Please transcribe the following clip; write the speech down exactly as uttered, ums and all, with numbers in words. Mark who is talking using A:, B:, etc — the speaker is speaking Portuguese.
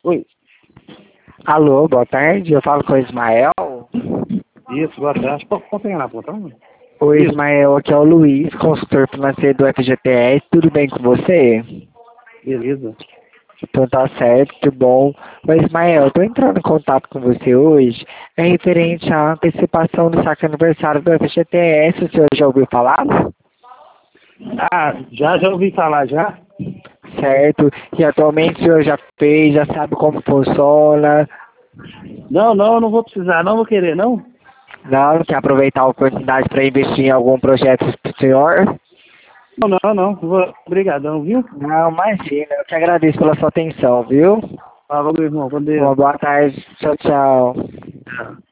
A: Oi,
B: Alô, boa tarde, eu falo com o Ismael.
A: isso, boa tarde. Posso posso pegar na ponta? Não?
B: Oi,
A: Isso,
B: Ismael, aqui é o Luiz, consultor financeiro do F G T S, tudo bem com você?
A: beleza.
B: Então tá certo, que bom. Mas, Ismael, eu tô entrando em contato com você hoje, é referente à antecipação do saque aniversário do F G T S, o senhor já ouviu falar?
A: Ah, já, já ouvi falar já?
B: Certo, e atualmente o senhor já fez, já sabe como funciona,
A: Não, não, eu não vou precisar, não vou querer, não?
B: não quer aproveitar a oportunidade para investir em algum projeto pro senhor?
A: Não, não, não. Vou... Obrigadão, viu?
B: Não, imagina, eu que agradeço pela sua atenção, viu?
A: Falou, meu irmão, com Deus.
B: Uma boa tarde. Tchau, tchau.
A: Tchau.